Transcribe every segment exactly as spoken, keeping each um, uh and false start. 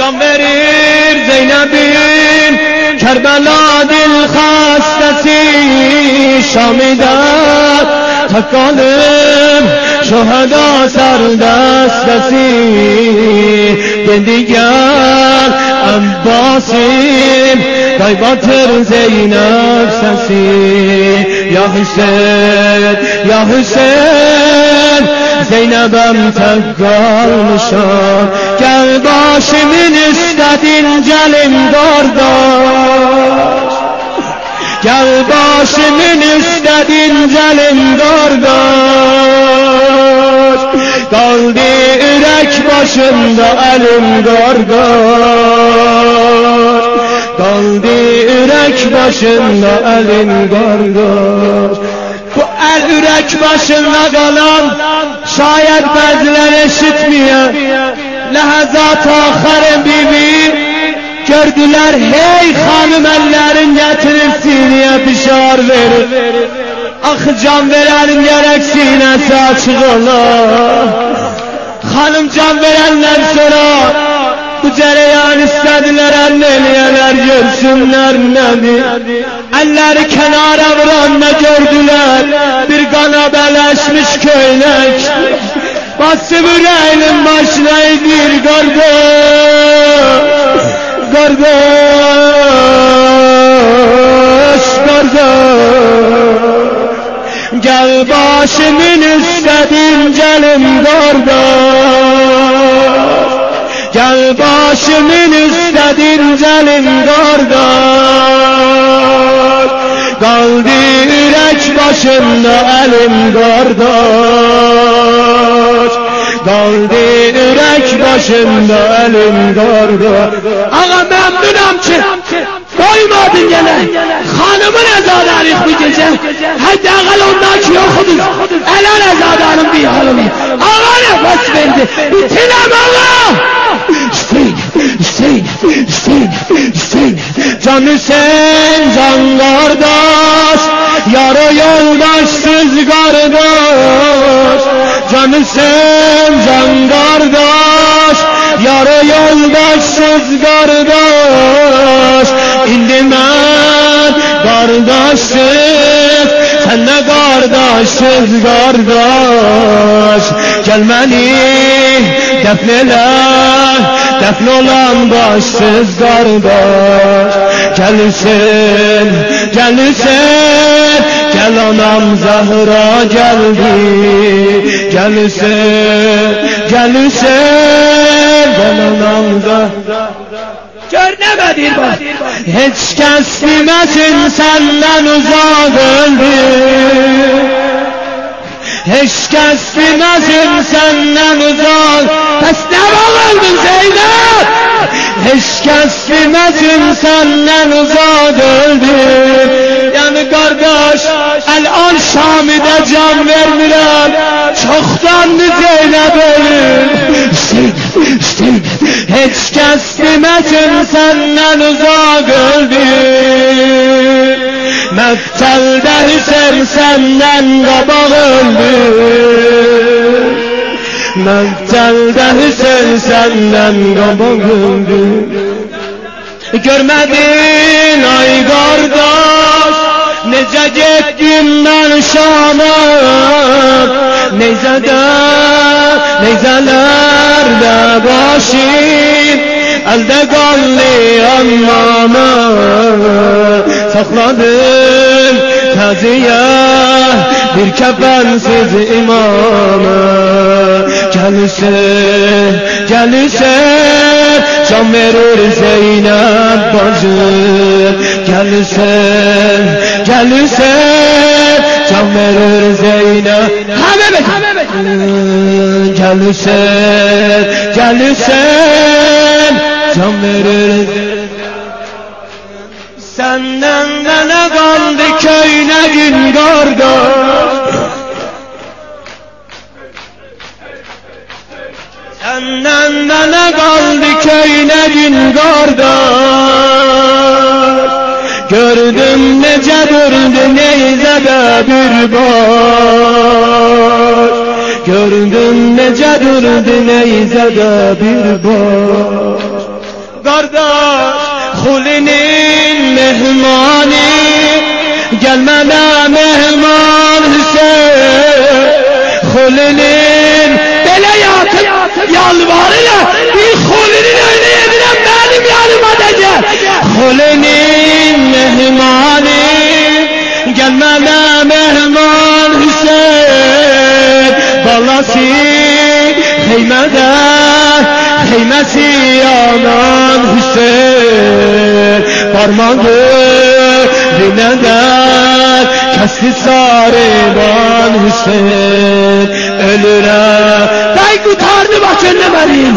can verir Zeynep'in Kerbela dil hastası Şam'dan takalım şuhada serdastası dedi gel Abbas'im kaybatır Zeynep sesi ya Hüseyin ya Hüseyin Zeynep'em tek kalmışam gel başımın üstadin gelim kardeş gel başımın üstadin gelim kardeş kaldı yürek başımda elim kardeş kaldı yürek başımda elim kardeş bu el yürek başında kalan şayet bezler eşitmiyor lehazat ahire bibi gördüler hey hanım ellerin getirip sineye pişar verir ah can verenin gerek sinesi açık ola hanım can verenler sonra bu cereyan istediler elleriyeler görsünler nedir elleri kenara vuran ne gördüler bir kana beleşmiş köylek bası yüreğinin başına bir kardeş kardeş kardeş gel başımın üstadin gelim kardeş gel başımın üstadin gelim kardeş kaldı yürek başımda elim kardeş kaldı yürek başımda elim kardeş ağa memnunum ki doymadın gene hanımın ezadarıyız bu gece hadi ağal ondan ki okudun elal ezadarın bir halını ağa nefes verdi bitirem ağa Hüseyin Hüseyin Hüseyin Hüseyin can Hüseyin can kardeş yara yoldaşsız kardeş can Hüseyin can kardeş yara yoldaşsız kardeş indi ben kardeşsiz sen de kardeşsiz kardeş gel beni defnele defn olan başsız kardeş gel Hüseyin gel Hüseyin gel anam Zahra geldi gel Hüseyin gel Hüseyin gel anam Zahra gör nemedir bak hiç kes bilmesin senden uzak öldü hiç kes bilmesin senden uzak pes ne bağırdın Zeynep hiç kes bilmesin senden uzak öldü yani kardeş el-an Şami'de can vermiler çoktandı Zeynep ölür Hüseyin Hüseyin hiç kes bilmesin senden uzak öldü Mektelde Hüseyin senden kabak öldü Mektelde Hüseyin senden kabak öldü görmedin ay kardeş nece gittim ben Şam'a neyzede neyzelerde başım elde kallı anlamı sakladım taziye bir kefensiz imamı gelirsin gelirsin can verir Zeynep bacı gelirsin gelirsin can verir Zeynep gelirsin gelirsin can verir senden de ne kaldı köyüne gün kardeş senden de ne kaldı köyüne gün kardeş gördüm nece durdu neyzede bir baş gördüm nece durdu neyzede bir baş Qardaş Xulinin mehmani Gel mənə mehman Hüseyin Xulinin Belə yatıb yalvarıyla Bir Xulinin öyle yedirəm Benim yanıma da gel Xulinin mehmani Gel mənə mehman Hüseyin Balası Xeymədə Xeyməsi yanan Hüseyin Parmağı Dinədən Kəsli sarıdan Hüseyin Ölürəm Bəy qutardı başını mənim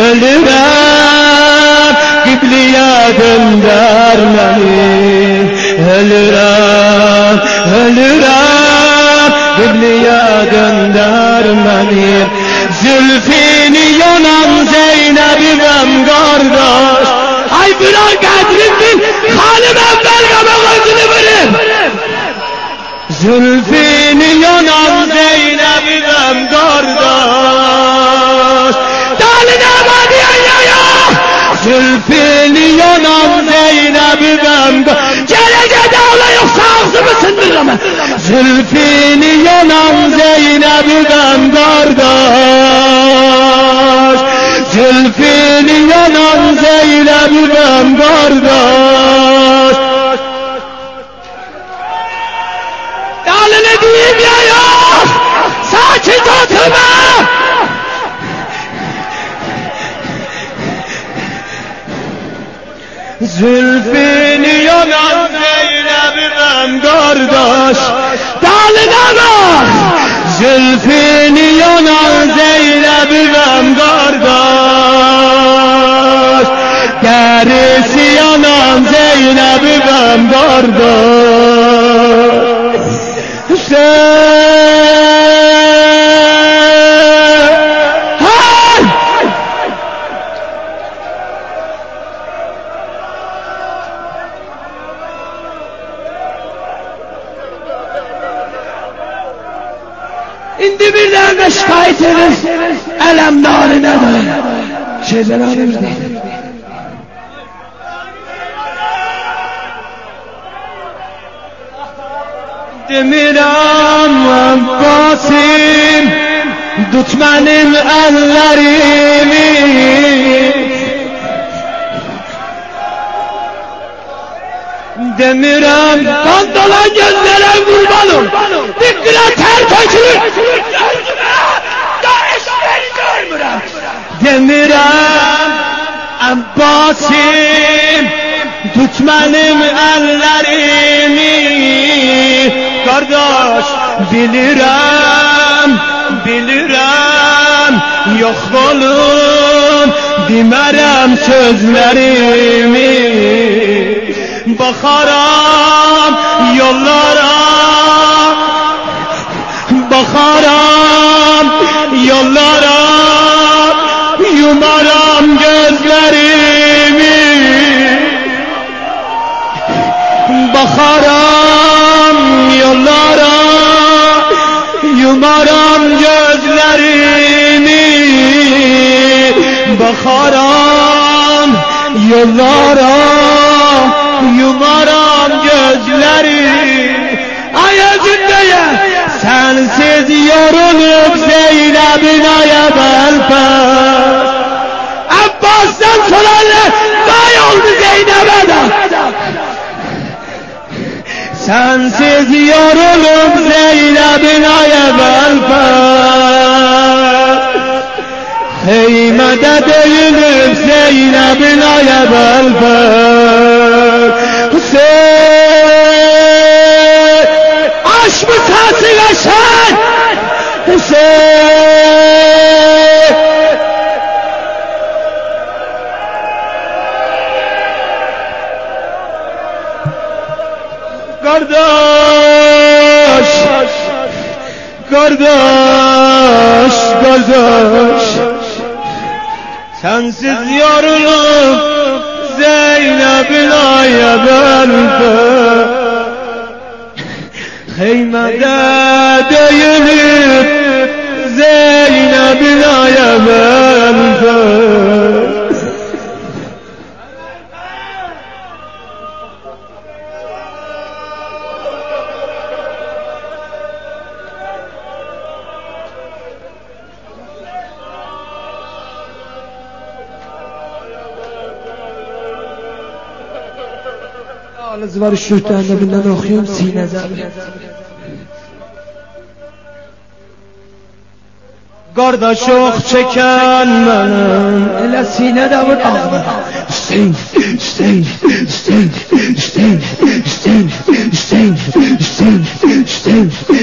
Ölürəm Qibliyə döndər məni Ölürəm Ölürəm Qibliyə döndər məni Zülfini yonan Zeynəbiməm qardaş Ay bırak qədrim bil Halim əvvəl qəbə gözünü bilir Zülfini yonan Zeynəbiməm qardaş Dalin əmədiyə yaya Zülfini yonan Zeynəbiməm qardaş Gələcə dağla yoxsa ağzımı sındırırım Zülfini yonan Zeynəbiməm qardaş Zülfini yanan Zeynəbiməm qardaş Dalını deyim ya yok Sakit oturma Zülfini yanan Zeynəbiməm qardaş Dalına bak Zülfini yanan Zeynəbiməm qardaş Dərisi yanan Zeynəbiməm qardaş Hüseyin Hay! İndi birdən də şikayət edir Ələm narinədir Şeydən alırdı Demirəm Abbasim Tut mənim əllərimi Demirəm Qan dolan gözlərə qurbanım Diqqlə tər tökülür Demirəm Abbasim Tut mənim əllərimi Qardaş bilirəm Bilirəm Yox olun Demərəm sözlərimi Baxaram yollara Baxaram yollara Yumaram gözlerimi Baxaram yollara Yumaram gözlerimi Baxaram yollara Yumaram gözlerimi Ay özündeye sensiz yorulup Zeynep'in aya belpez Abbas'tan soranlar vay oldu Zeynep'e de sensiz yorulup Zeynep'in aya belpez Heymede değilip Zeynep'in aya belpez Hüseyin aş mı sesi geçen Hüseyin Kardeş Kardeş Kardeş sensiz yorulup Zeynep'in aya belpez Heymede değilip Zeynep'in aya belpez Ağlı zıvarı şürtlerinde binden okuyum sine zəbi. Qardaş ox çəkən mənim elə sinədə vur ağzına. Hüseyin, Hüseyin, Hüseyin, Hüseyin, Hüseyin, Hüseyin, Hüseyin, Hüseyin.